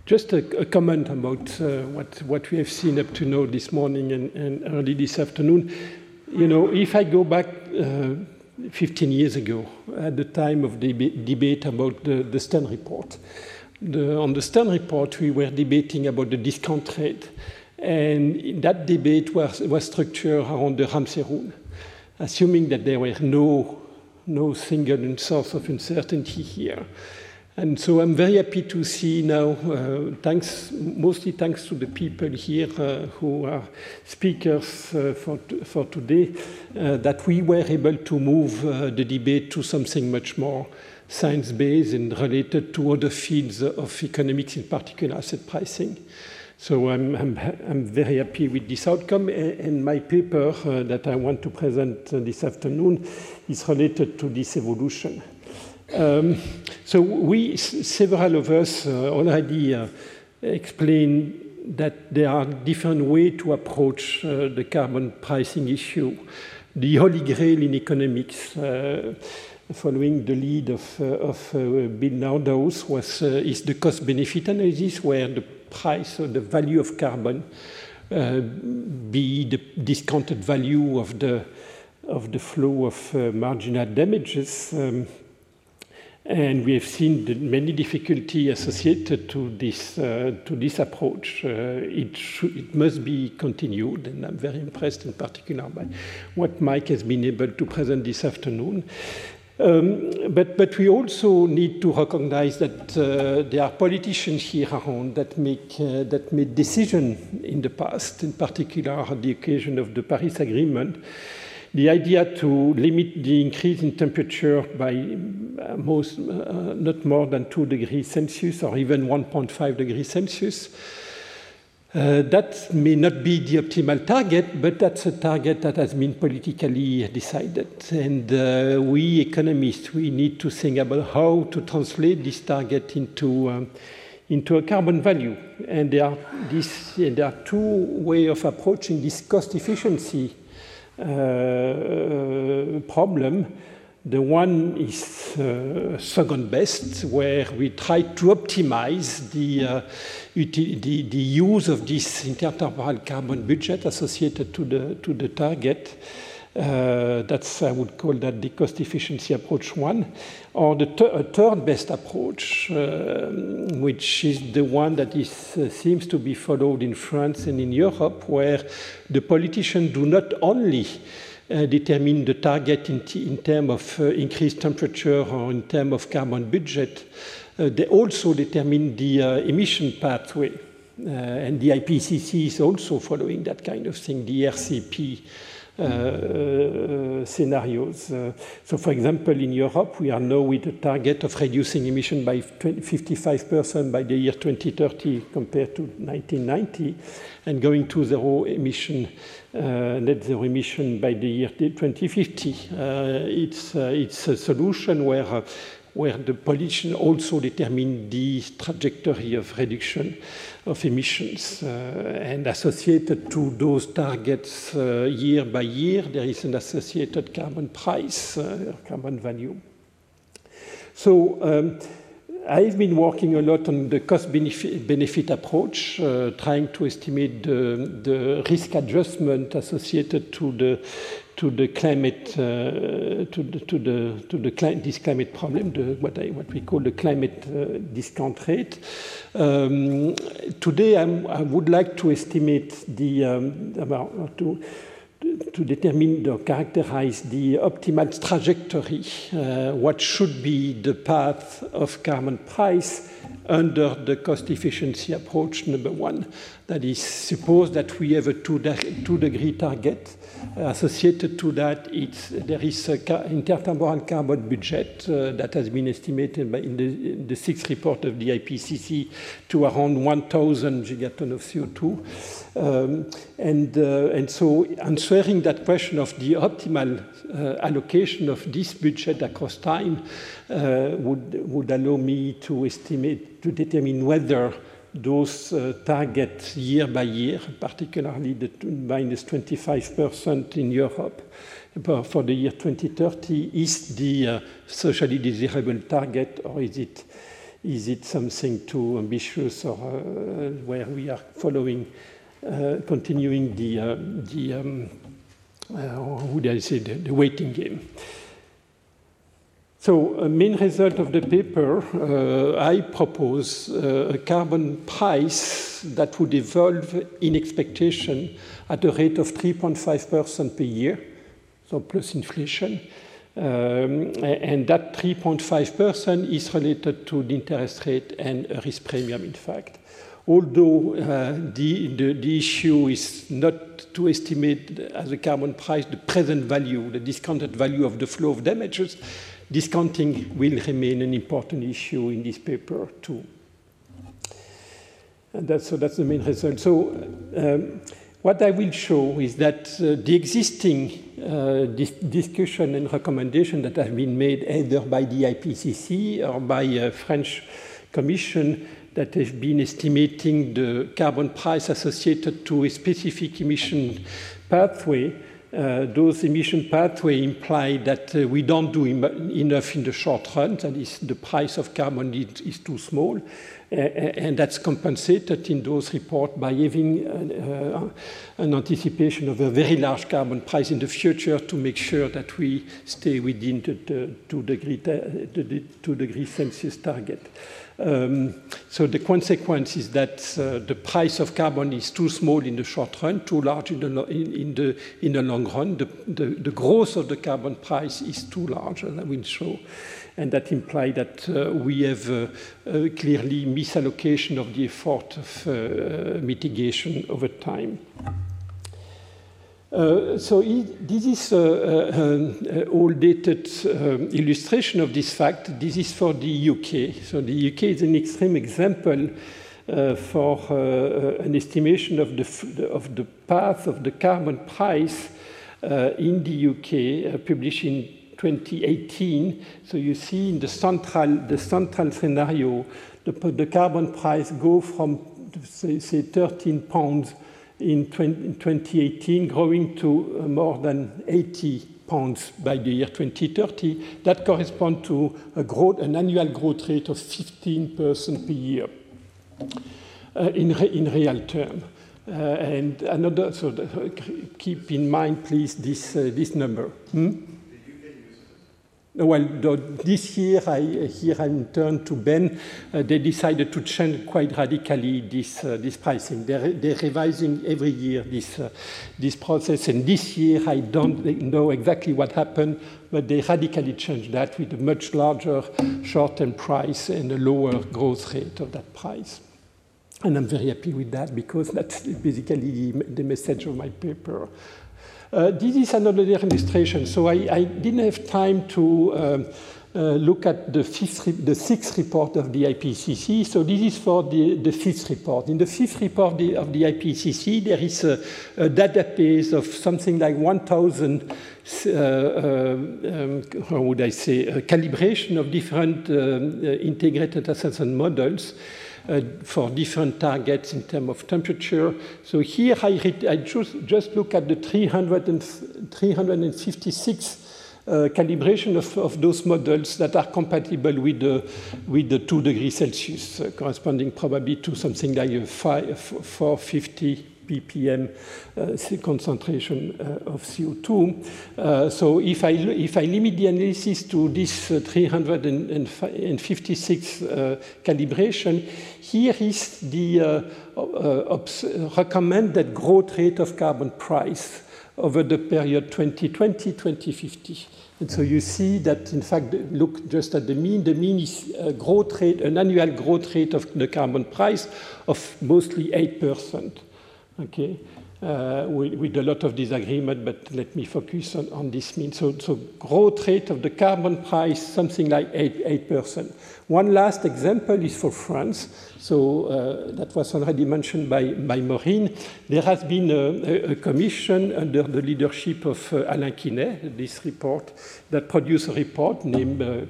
Just a comment about what we have seen up to now this morning and early this afternoon. You know, if I go back 15 years ago, at the time of the debate about the Stern report, on the Stern report, we were debating about the discount rate. And that debate was structured around the Ramsey rule, assuming that there were no single source of uncertainty here. And so I'm very happy to see now, mostly thanks to the people here who are speakers for today, that we were able to move the debate to something much more science-based and related to other fields of economics, in particular asset pricing. So I'm very happy with this outcome, and my paper that I want to present this afternoon is related to this evolution. So several of us already explained that there are different ways to approach the carbon pricing issue. The holy grail in economics, following the lead of Bill Nordhaus, is the cost-benefit analysis, where the price or the value of carbon be the discounted value of the flow of marginal damages. And we have seen many difficulties associated to this approach. It must be continued, and I'm very impressed in particular by what Mike has been able to present this afternoon. But we also need to recognize that there are politicians here around that made decisions in the past, in particular on the occasion of the Paris Agreement. The idea to limit the increase in temperature by not more than 2 degrees Celsius or even 1.5 degrees Celsius. That may not be the optimal target, but that's a target that has been politically decided. And we economists, we need to think about how to translate this target into a carbon value. And there are two ways of approaching this cost efficiency problem. The one is second best, where we try to optimize the use of this intertemporal carbon budget associated to the target. I would call that the cost efficiency approach one. Or the third best approach, which is the one that seems to be followed in France and in Europe, where the politicians do not only determine the target in terms of increased temperature or in terms of carbon budget, they also determine the emission pathway. And the IPCC is also following that kind of thing, the RCP scenarios. So, for example, in Europe, we are now with a target of reducing emission by 55% by the year 2030 compared to 1990, and going to net zero emission by the year 2050. It's a solution where the politicians also determine the trajectory of reduction of emissions. And associated to those targets year by year, there is an associated carbon price, carbon value. So I've been working a lot on the cost-benefit approach, trying to estimate the risk adjustment associated to the climate, this climate problem, what we call the climate discount rate. Today, I would like to estimate to determine or characterize the optimal trajectory, what should be the path of carbon price under the cost efficiency approach number one. That is, suppose that we have a 2-degree target. Associated to that, there is an intertemporal carbon budget that has been estimated in the sixth report of the IPCC to around 1,000 gigatons of CO2. And so answering that question of the optimal allocation of this budget across time would allow me to determine whether those targets year by year, particularly the minus 25% in Europe for the year 2030, is the socially desirable target, or is is it something too ambitious, or where we are following, continuing the waiting game? So, a main result of the paper, I propose a carbon price that would evolve in expectation at a rate of 3.5% per year, so plus inflation. And that 3.5% is related to the interest rate and a risk premium, in fact. Although the issue is not to estimate as a carbon price the present value, the discounted value of the flow of damages, discounting will remain an important issue in this paper too. And that's the main result. So what I will show is that the existing discussion and recommendation that have been made either by the IPCC or by a French commission that have been estimating the carbon price associated to a specific emission pathway, those emission pathways imply that we don't do enough in the short run, that is, the price of carbon is too small, and that's compensated in those reports by having an anticipation of a very large carbon price in the future to make sure that we stay within the 2 degrees Celsius target. So the consequence is that the price of carbon is too small in the short run, too large in the long run. The growth of the carbon price is too large, as I will show, and that implies that we have clearly misallocation of the effort of mitigation over time. So this is an all-dated illustration of this fact. This is for the UK. So the UK is an extreme example for an estimation of the path of the carbon price in the UK, published in 2018. So you see in the central scenario, the carbon price go from, say 13 pounds in 2018, growing to more than 80 pounds by the year 2030. That corresponds to an annual growth rate of 15% per year in real term. And another, so keep in mind, please, this number. Well, this year, I'm turned to Ben. They decided to change quite radically this pricing. They're revising every year this process, and this year I don't know exactly what happened, but they radically changed that with a much larger short-term price and a lower growth rate of that price. And I'm very happy with that because that's basically the message of my paper. This is another illustration. So I didn't have time to look at the sixth report of the IPCC. So this is for the fifth report. In the fifth report of the IPCC, there is a database of something like 1,000, how would I say, calibration of different integrated assessment models for different targets in terms of temperature. So here I just look at the 356 calibration of those models that are compatible with the 2 degrees Celsius, corresponding probably to something like 450 ppm concentration of CO2. So if I limit the analysis to this 356 calibration, here is the recommended growth rate of carbon price over the period 2020-2050. And so you see that, in fact, look just at the mean. The mean is a growth rate, an annual growth rate of the carbon price of mostly 8%. Okay, with a lot of disagreement, but let me focus on this mean. So growth rate of the carbon price, something like 8%. One last example is for France. So that was already mentioned by Maureen. There has been a commission under the leadership of Alain Quinet, this report, that produced a report named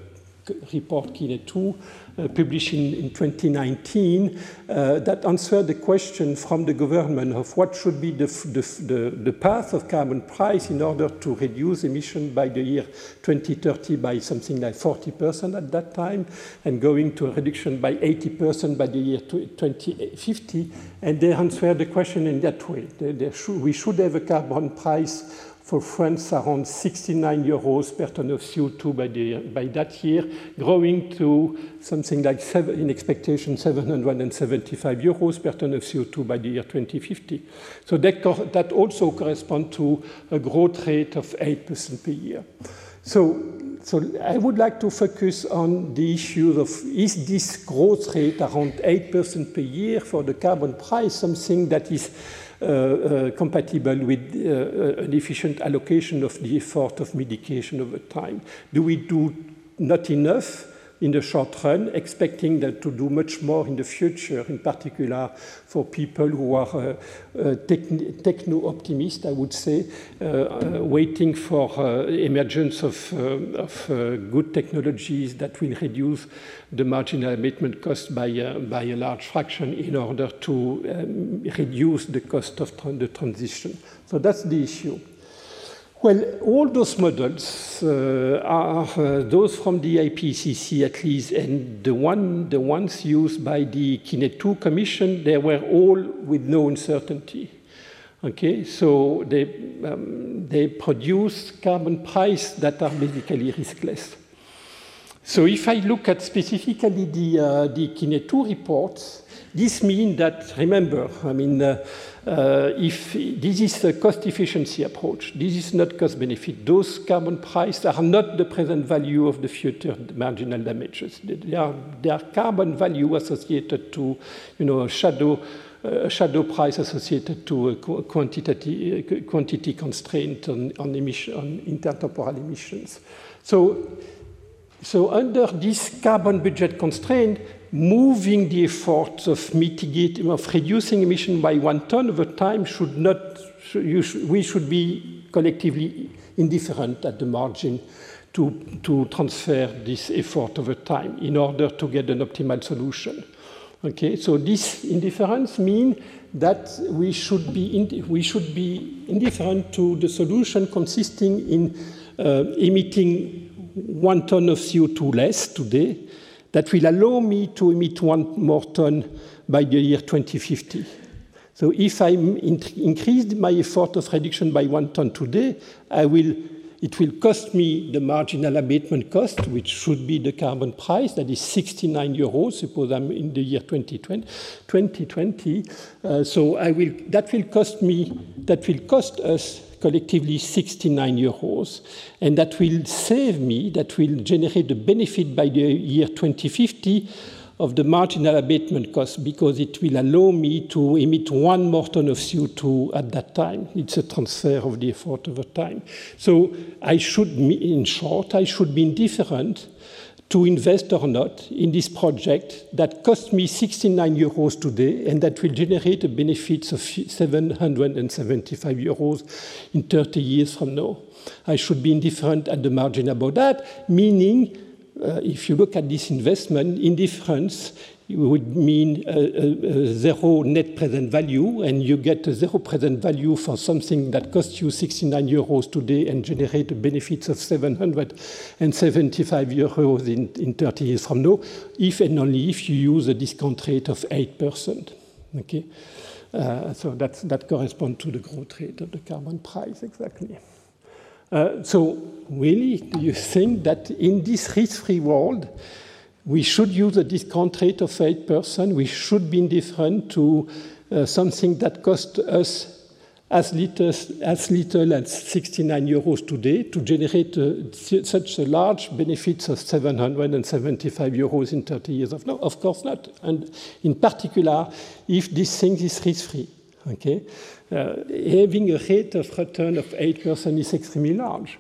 report Kine 2, published in 2019, that answered the question from the government of what should be the path of carbon price in order to reduce emission by the year 2030 by something like 40% at that time, and going to a reduction by 80% by the year 2050. And they answered the question in that way. We should have a carbon price for France around 69 euros per ton of CO2 by that year, growing to something like, in expectation, 775 euros per ton of CO2 by the year 2050. So that also corresponds to a growth rate of 8% per year. So I would like to focus on the issue of, is this growth rate around 8% per year for the carbon price something that is compatible with an efficient allocation of the effort of mitigation over time? Do we do not enough in the short run, expecting that to do much more in the future, in particular for people who are techno-optimists, I would say, waiting for emergence of good technologies that will reduce the marginal abatement cost by a large fraction in order to reduce the cost of the transition. So that's the issue. Well, all those models are those from the IPCC at least, and the ones used by the Kine 2 Commission, they were all with no uncertainty. Okay, so they produce carbon prices that are basically riskless. So if I look at specifically the Kine 2 reports, this means that, remember, I mean, if this is a cost efficiency approach, this is not cost benefit. Those carbon prices are not the present value of the future marginal damages. They are carbon value associated to, a shadow price associated to a quantity constraint on emission, on intertemporal emissions. So under this carbon budget constraint, moving the efforts of reducing emission by 1 ton over time we should be collectively indifferent at the margin to transfer this effort over time in order to get an optimal solution. Okay, so this indifference means that we should be indifferent to the solution consisting in emitting 1 ton of CO2 less today, that will allow me to emit 1 more ton by the year 2050. So if I increase my effort of reduction by 1 ton today, it will cost me the marginal abatement cost, which should be the carbon price, that is 69 euros, suppose I'm in the year 2020. That will cost us collectively 69 euros, and that will generate the benefit by the year 2050 of the marginal abatement cost, because it will allow me to emit 1 more ton of CO2 at that time. It's a transfer of the effort over time. So in short, I should be indifferent to invest or not in this project that costs me 69 euros today and that will generate a benefit of 775 euros in 30 years from now. I should be indifferent at the margin about that, meaning if you look at this investment, indifference would mean zero net present value, and you get a zero present value for something that costs you 69 euros today and generate a benefits of 775 euros in 30 years from now, if and only if you use a discount rate of 8%. Okay, so that corresponds to the growth rate of the carbon price exactly. So really, do you think that in this risk-free world, we should use a discount rate of 8%? We should be indifferent to something that costs us as little as 69 euros today to generate such a large benefits of 775 euros in 30 years of now? Of course not. And in particular, if this thing is risk-free. Okay? Having a rate of return of 8% is extremely large.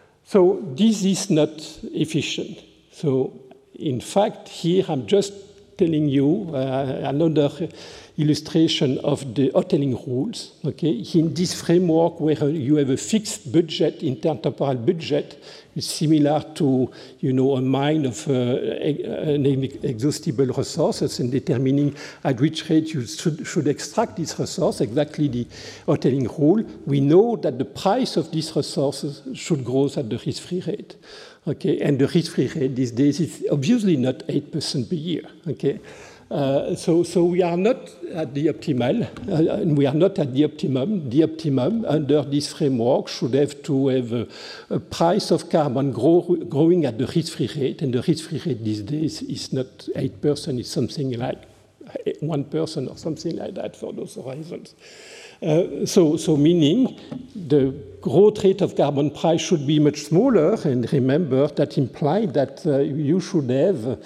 So this is not efficient. So in fact, here I'm just telling you another illustration of the hoteling rules. Okay, in this framework where you have a fixed budget, intertemporal budget, is similar to, you know, a mine of inexhaustible resources and determining at which rate you should extract this resource, exactly the hoteling rule. We know that the price of these resources should grow at the risk-free rate. Okay, and the risk-free rate these days is obviously not 8% per year. Okay. So we are not at the optimal, and we are not at the optimum. The optimum under this framework should have to have a price of carbon growing at the risk-free rate, and the risk-free rate these days is not 8%, it's something like 1% or something like that for those horizons. So meaning the growth rate of carbon price should be much smaller, and remember that implies that you should have,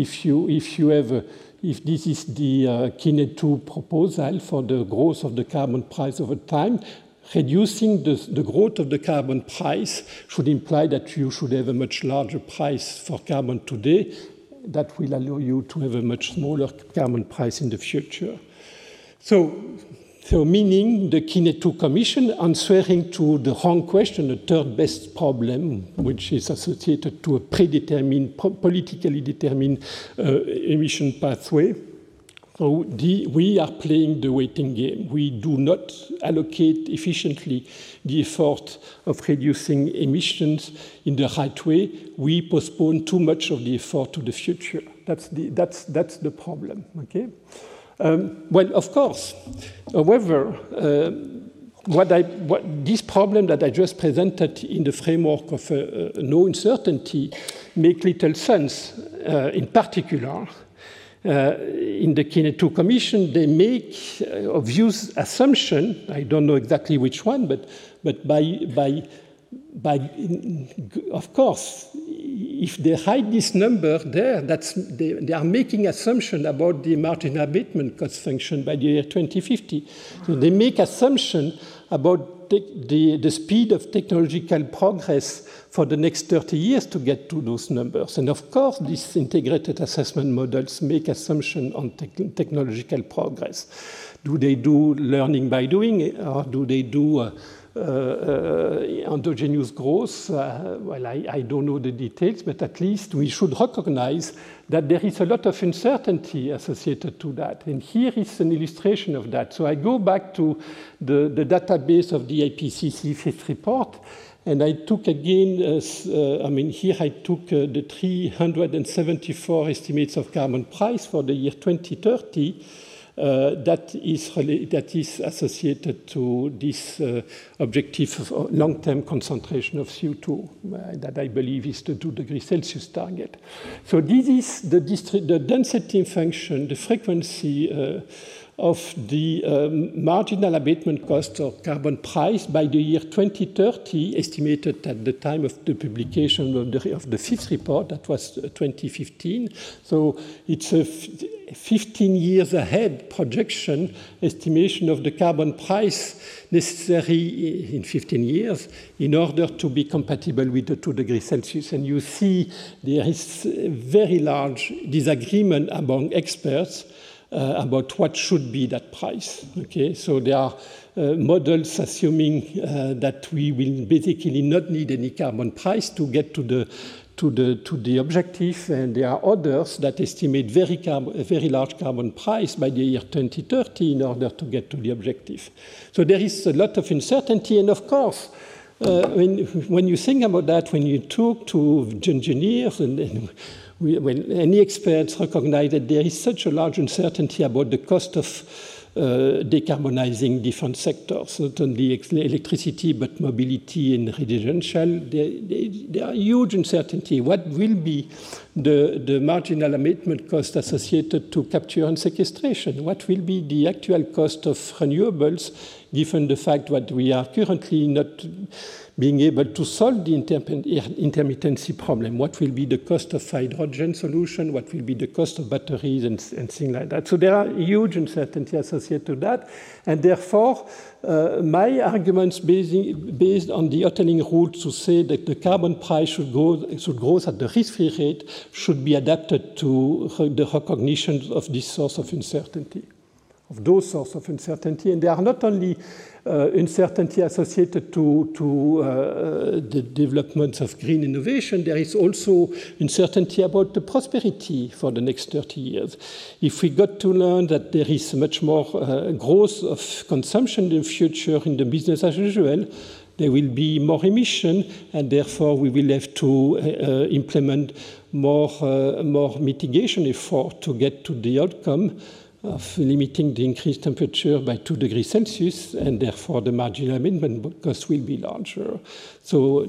if this is the Keynes 2 proposal for the growth of the carbon price over time, reducing the growth of the carbon price should imply that you should have a much larger price for carbon today that will allow you to have a much smaller carbon price in the future. So meaning the Keynes 2 Commission answering to the wrong question, the third best problem, which is associated to a predetermined, politically determined emission pathway. So we are playing the waiting game. We do not allocate efficiently the effort of reducing emissions in the right way. We postpone too much of the effort to the future. That's the problem. Okay. Well, of course, however, this problem that I just presented in the framework of no uncertainty make little sense. In particular, in the Keynes 2 Commission, they make obvious assumption. I don't know exactly which one, but by of course, if they hide this number there, they are making assumption about the marginal abatement cost function by the year 2050. So they make assumption about the speed of technological progress for the next 30 years to get to those numbers. And of course, these integrated assessment models make assumption on technological progress. Do they do learning by doing, or do they do endogenous growth? Well, I don't know the details, but at least we should recognize that there is a lot of uncertainty associated to that. And here is an illustration of that. So I go back to the database of the IPCC fifth report, and I took again, here I took the 374 estimates of carbon price for the year 2030. That is associated to this objective of long-term concentration of CO2 that I believe is the 2 degrees Celsius target. So this is the density function, the frequency of the marginal abatement cost or carbon price by the year 2030, estimated at the time of the publication of the fifth report, that was 2015. So it's a 15 years ahead projection estimation of the carbon price necessary in 15 years in order to be compatible with the 2 degrees Celsius. And you see there is very large disagreement among experts about what should be that price. Okay, so there are models assuming that we will basically not need any carbon price to get to the objective, and there are others that estimate very large carbon price by the year 2030 in order to get to the objective. So there is a lot of uncertainty, and of course, when you think about that, when you talk to engineers and when any experts recognize that there is such a large uncertainty about the cost of decarbonizing different sectors, not only electricity, but mobility and residential, there are huge uncertainty. What will be the marginal abatement cost associated to capture and sequestration? What will be the actual cost of renewables, given the fact that we are currently not being able to solve the intermittency problem? What will be the cost of hydrogen solution? What will be the cost of batteries and things like that? So there are huge uncertainty associated to that. And therefore, my arguments based on the hoteling rule to say that the carbon price should grow at the risk-free rate should be adapted to the recognition of this source of uncertainty, of those sources of uncertainty. And they are not only uncertainty associated to the development of green innovation, there is also uncertainty about the prosperity for the next 30 years. If we got to learn that there is much more growth of consumption in the future in the business as usual, there will be more emission, and therefore we will have to implement more mitigation effort to get to the outcome of limiting the increased temperature by 2 degrees Celsius, and therefore the marginal amendment cost will be larger. So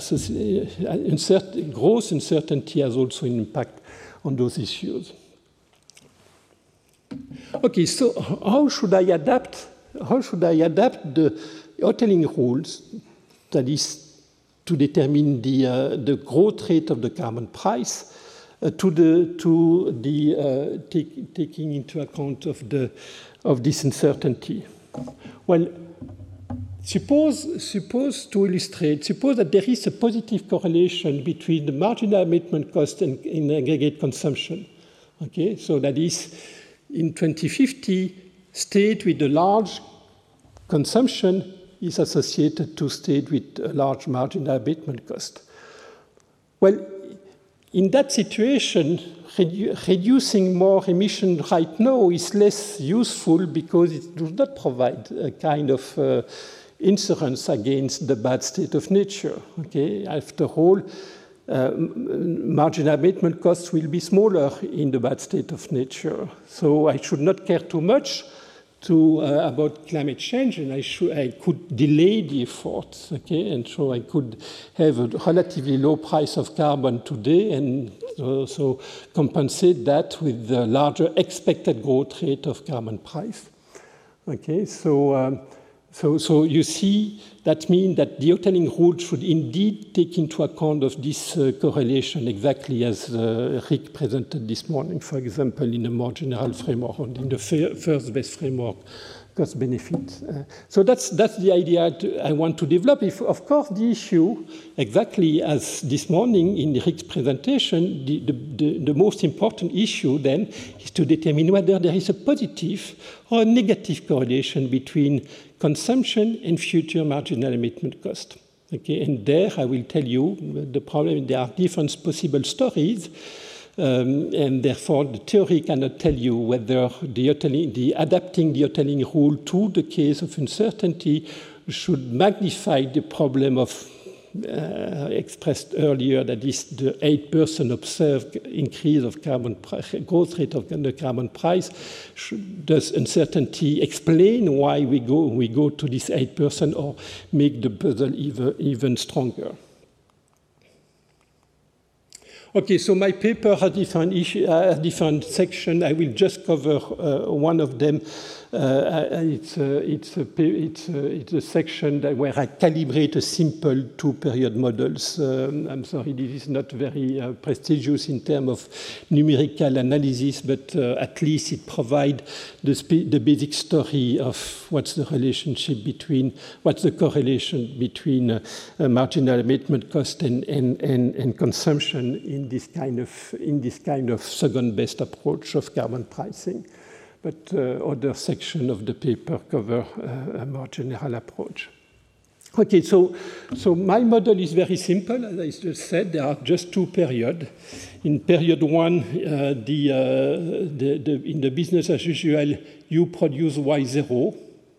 gross uncertainty has also an impact on those issues. Okay, so how should I adapt the Hotelling rules, that is to determine the growth rate of the carbon price, taking into account of this uncertainty? Well, suppose that there is a positive correlation between the marginal abatement cost and aggregate consumption. Okay, so that is, in 2050, state with a large consumption is associated to state with a large marginal abatement cost. Well, in that situation, reducing more emission right now is less useful because it does not provide a kind of insurance against the bad state of nature. Okay? After all, marginal abatement costs will be smaller in the bad state of nature. So I should not care too much about climate change, and I could delay the efforts, okay? And so I could have a relatively low price of carbon today and so compensate that with the larger expected growth rate of carbon price. Okay, so you see, that means that the Hotelling rule should indeed take into account of this correlation, exactly as Rick presented this morning, for example, in a more general framework, or in the first best framework, cost benefit. So that's the idea I want to develop. Of course, the issue, exactly as this morning in Rick's presentation, the most important issue then is to determine whether there is a positive or a negative correlation between consumption and future marginal abatement cost. Okay, and there I will tell you the problem. There are different possible stories, and therefore the theory cannot tell you whether adapting the Hotelling rule to the case of uncertainty should magnify the problem of expressed earlier, that is the 8% observed increase of carbon price, growth rate of the carbon price. Does uncertainty explain why we go to this 8% or make the puzzle even stronger? Okay, so my paper has different sections. I will just cover one of them. It's a section where I calibrate a simple two-period models. I'm sorry, this is not very prestigious in terms of numerical analysis, but at least it provides the basic story of what's the correlation between marginal abatement cost and consumption in this kind of second best approach of carbon pricing. But other section of the paper cover a more general approach. Okay, so my model is very simple. As I just said, there are just two periods. In period one, in the business as usual, you produce Y0.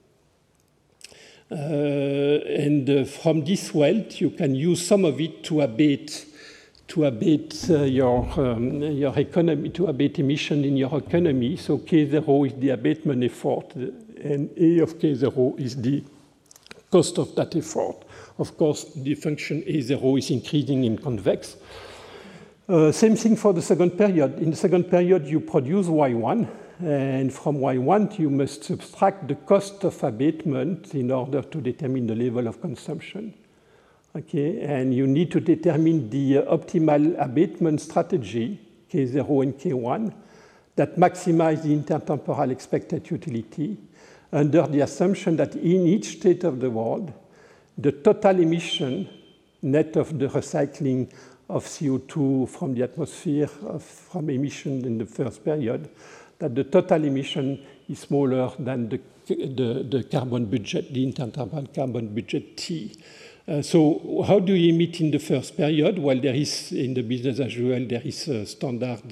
And from this wealth, you can use some of it to abate your economy, to abate emission in your economy. So K0 is the abatement effort, and A of K0 is the cost of that effort. Of course, the function A0 is increasing in convex. Same thing for the second period. In the second period, you produce Y1, and from Y1, you must subtract the cost of abatement in order to determine the level of consumption. Okay, and you need to determine the optimal abatement strategy, K0 and K1, that maximize the intertemporal expected utility under the assumption that in each state of the world, the total emission net of the recycling of CO2 from the atmosphere from emission in the first period, that the total emission is smaller than the carbon budget, the intercarbon carbon budget T. So how do you emit in the first period? Well, there is, in the business as usual, there is a standard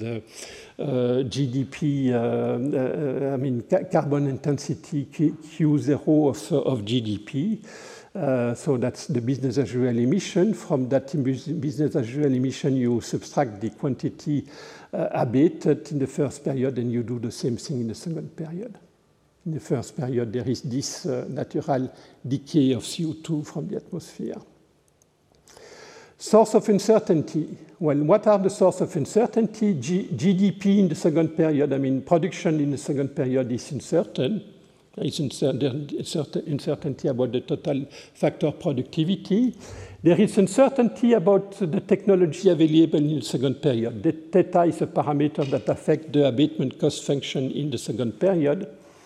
GDP, carbon intensity Q0 of GDP. So that's the business as usual emission. From that business as usual emission, you subtract the quantity abated in the first period, and you do the same thing in the second period. In the first period, there is this natural decay of CO2 from the atmosphere. Source of uncertainty. Well, what are the sources of uncertainty? GDP in the second period, production in the second period is uncertain. There is uncertainty about the total factor productivity. There is uncertainty about the technology available in the second period. The theta is a parameter that affects the abatement cost function in the second period.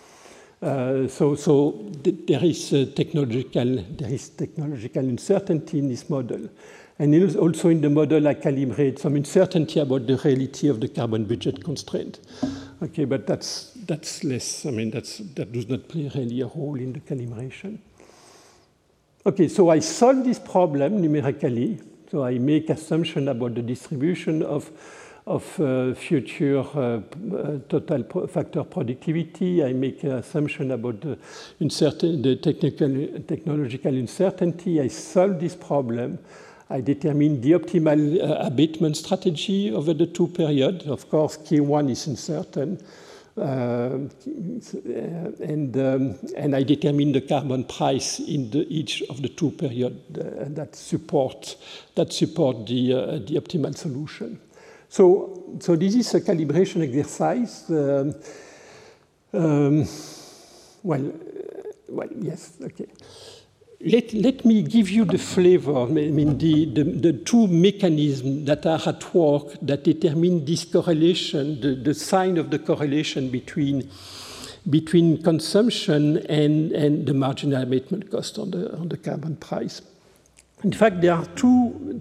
So there is technological uncertainty in this model. And also in the model, I calibrate some uncertainty about the reality of the carbon budget constraint. Okay, but that's less, that does not play really a role in the calibration. Okay, so I solve this problem numerically. So I make assumption about the distribution of future total factor productivity. I make an assumption about the technological uncertainty. I solve this problem. I determine the optimal abatement strategy over the two periods. Of course, K1 is uncertain. And I determine the carbon price in each of the two periods that support the optimal solution. So this is a calibration exercise. Well, yes, okay. Let me give you the flavor, the two mechanisms that are at work that determine this correlation, the sign of the correlation between consumption and the marginal abatement cost on the carbon price. In fact, there are two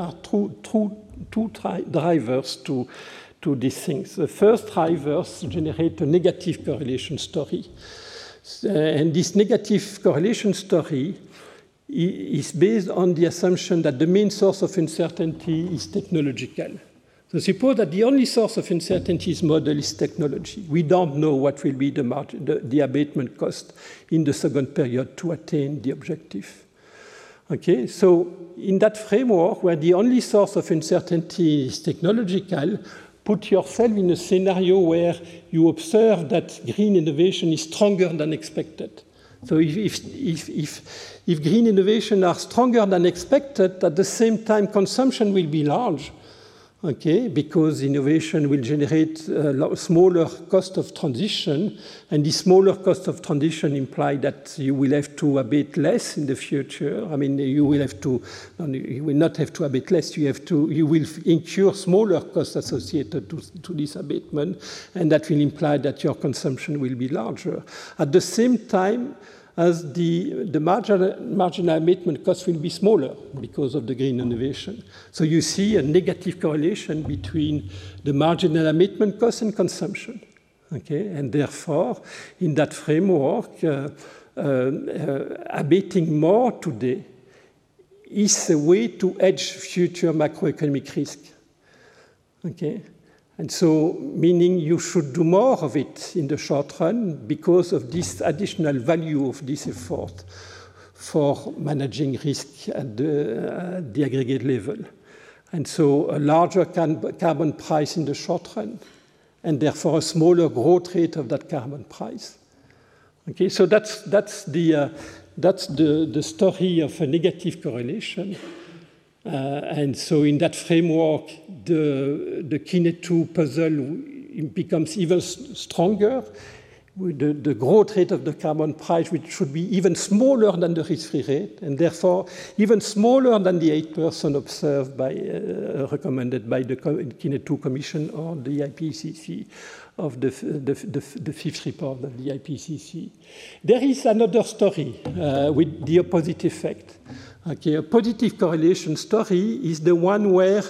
drivers to these things. The first drivers generate a negative correlation story. And this negative correlation story is based on the assumption that the main source of uncertainty is technological. So suppose that the only source of uncertainty is model is technology. We don't know what will be the abatement cost in the second period to attain the objective. Okay, so in that framework where the only source of uncertainty is technological, put yourself in a scenario where you observe that green innovation is stronger than expected. So if green innovation are stronger than expected, at the same time consumption will be large, okay, because innovation will generate a smaller cost of transition, and the smaller cost of transition imply that you will have to abate less in the future. You will not have to abate less. You will incur smaller costs associated to this abatement, and that will imply that your consumption will be larger. At the same time, as the marginal abatement cost will be smaller because of the green innovation. So you see a negative correlation between the marginal abatement cost and consumption. Okay? And therefore, in that framework, abating more today is a way to hedge future macroeconomic risk. Okay? And so, meaning you should do more of it in the short run because of this additional value of this effort for managing risk at the aggregate level. And so a larger carbon price in the short run, and therefore a smaller growth rate of that carbon price. Okay, so that's the story of a negative correlation. And so in that framework, the Kineto puzzle becomes even stronger the growth rate of the carbon price, which should be even smaller than the risk-free rate, and therefore even smaller than the 8% observed by, recommended by the Kinet 2 Commission or the IPCC of the fifth report of the IPCC. There is another story with the opposite effect. Okay, a positive correlation story is the one where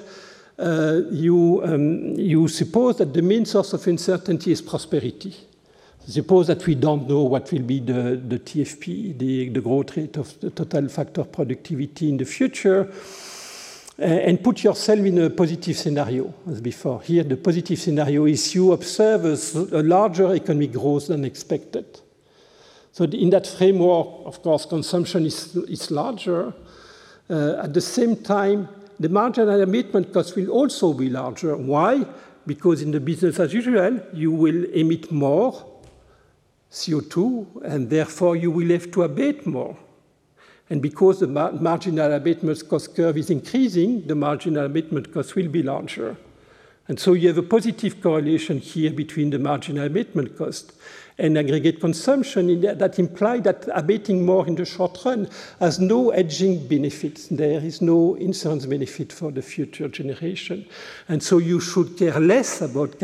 you suppose that the main source of uncertainty is prosperity. Suppose that we don't know what will be the TFP, the growth rate of the total factor productivity in the future, and put yourself in a positive scenario as before. Here, the positive scenario is you observe a larger economic growth than expected. So in that framework, of course, consumption is larger. At the same time, the marginal abatement cost will also be larger. Why? Because in the business as usual, you will emit more CO2, and therefore you will have to abate more. And because the marginal abatement cost curve is increasing, the marginal abatement cost will be larger. And so you have a positive correlation here between the marginal abatement cost and aggregate consumption that imply that abating more in the short run has no hedging benefits. There is no insurance benefit for the future generation. And so you should care less about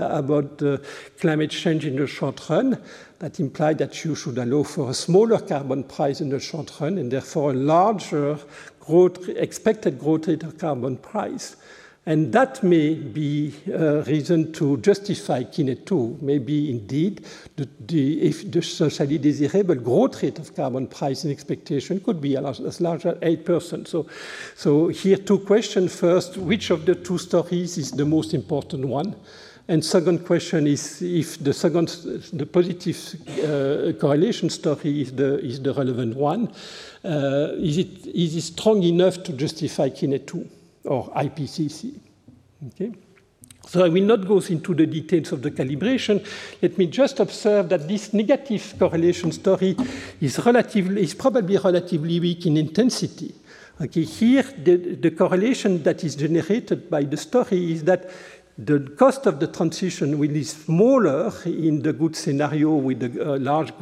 climate change in the short run. That implies that you should allow for a smaller carbon price in the short run and therefore a larger expected growth rate of carbon price. And that may be a reason to justify Kinet 2. Maybe indeed if the socially desirable growth rate of carbon price in expectation could be as large as 8%. So here two questions. First, which of the two stories is the most important one? And second question is if the positive correlation story is the relevant one. Is it strong enough to justify Kinet 2? Or IPCC. Okay? So I will not go into the details of the calibration. Let me just observe that this negative correlation story is probably relatively weak in intensity. Okay, here, the correlation that is generated by the story is that the cost of the transition will be smaller in the good scenario with the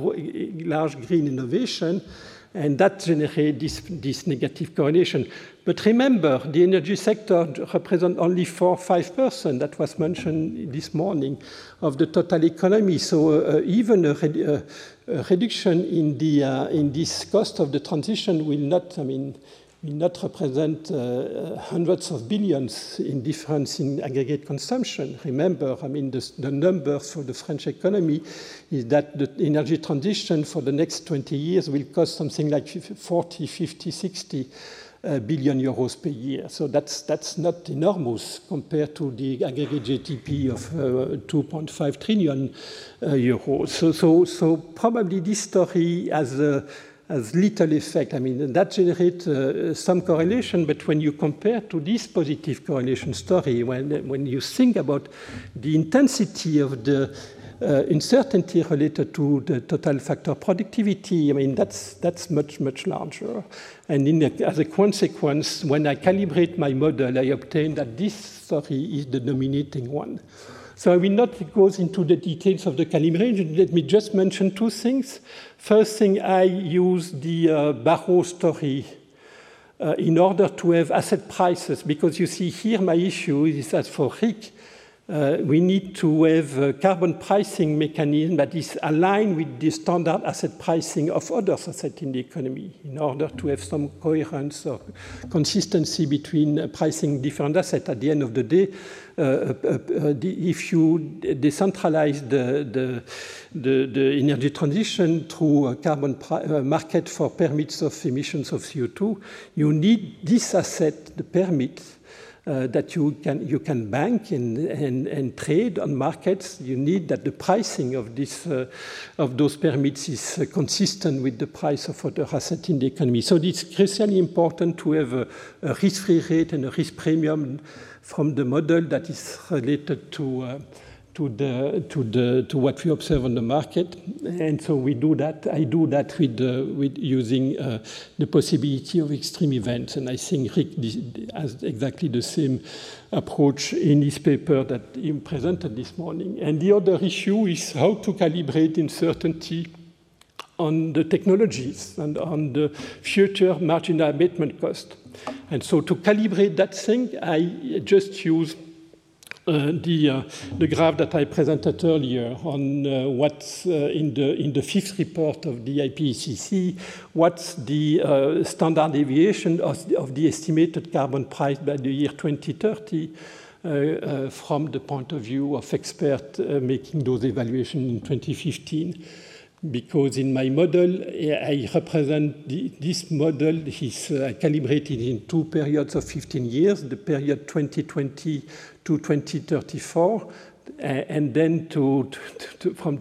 large green innovation, and that generates this negative correlation. But remember, the energy sector represents only 4 or 5%, that was mentioned this morning, of the total economy. So even a reduction in this cost of the transition will not represent hundreds of billions in difference in aggregate consumption. Remember, the numbers for the French economy is that the energy transition for the next 20 years will cost something like 40, 50, 60 billion euros per year. So that's not enormous compared to the aggregate GDP of 2.5 trillion euros. So probably this story has little effect. That generates some correlation, but when you compare to this positive correlation story, when you think about the intensity of the uncertainty related to the total factor productivity, that's much, much larger. And as a consequence, when I calibrate my model, I obtain that this story is the dominating one. So I will not go into the details of the calibration. Let me just mention two things. First thing, I use the Barrow story in order to have asset prices, because you see here my issue is that for RIC, we need to have a carbon pricing mechanism that is aligned with the standard asset pricing of other assets in the economy in order to have some coherence or consistency between pricing different assets. At the end of the day, if you decentralize the energy transition through a carbon market for permits of emissions of CO2, you need this asset, the permit, that you can bank and trade on markets. You need that the pricing of those permits is consistent with the price of other assets in the economy. So it's crucially important to have a risk-free rate and a risk premium from the model that is related to to what we observe on the market, and so we do that. I do that with using the possibility of extreme events, and I think Rick has exactly the same approach in his paper that he presented this morning. And the other issue is how to calibrate uncertainty on the technologies and on the future marginal abatement cost. And so to calibrate that thing, I just use the graph that I presented earlier on what's in the fifth report of the IPCC, what's the standard deviation of the estimated carbon price by the year 2030 from the point of view of experts making those evaluations in 2015. Because in my model, I represent this model is calibrated in two periods of 15 years, the period 2020 to 2034, and then from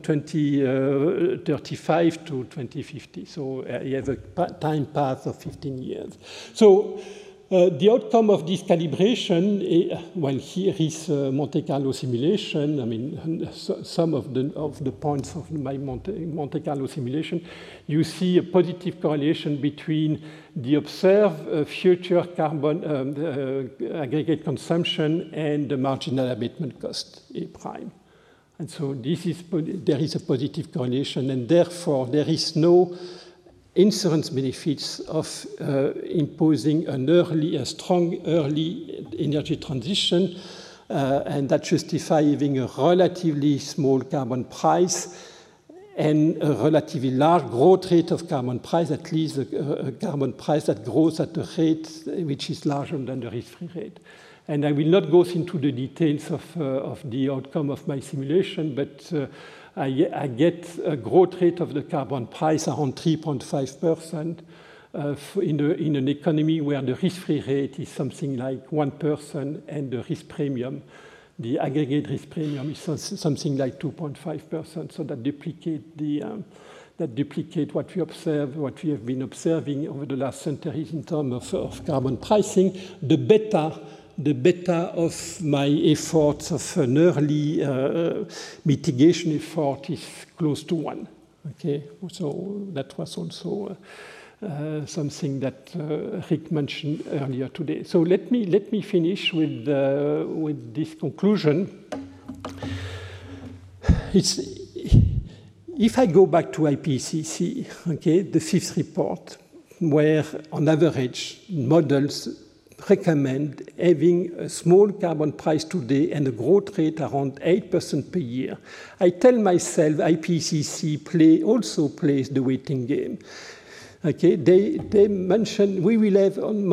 2035 to 2050. So you have a time path of 15 years. So the outcome of this calibration, well, here is Monte Carlo simulation. I mean, some of the points of my Monte Carlo simulation, you see a positive correlation between the observed future carbon aggregate consumption and the marginal abatement cost, A prime. And so there is a positive correlation, and therefore there is no insurance benefits of imposing a strong early energy transition, and that justify having a relatively small carbon price and a relatively large growth rate of carbon price, at least a carbon price that grows at a rate which is larger than the risk-free rate. And I will not go into the details of the outcome of my simulation, but I get a growth rate of the carbon price around 3.5% in an economy where the risk-free rate is something like 1% and the risk premium, the aggregate risk premium is something like 2.5%. So that duplicate what we observe, what we have been observing over the last centuries in terms of carbon pricing. The beta of my efforts of an early mitigation effort is close to 1. Okay, so that was also something that Rick mentioned earlier today. So let me finish with this conclusion. If I go back to IPCC, okay, the fifth report, where on average models recommend having a small carbon price today and a growth rate around 8% per year, I tell myself IPCC also plays the waiting game. Okay, they mention we will have on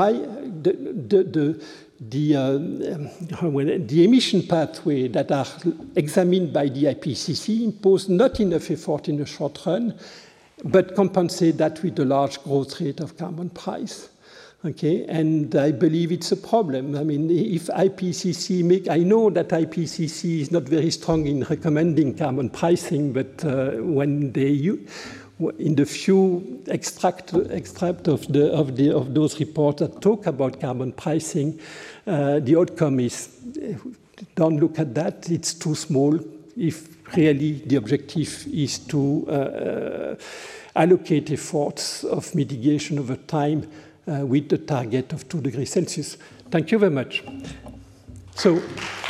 the emission pathway that are examined by the IPCC impose not enough effort in the short run, but compensate that with a large growth rate of carbon price. Okay, and I believe it's a problem. I mean, if IPCC I know that IPCC is not very strong in recommending carbon pricing, but when they in the few extract of those reports that talk about carbon pricing, the outcome is don't look at that. It's too small. If really the objective is to allocate efforts of mitigation over time with the target of 2 degrees Celsius. Thank you very much. So.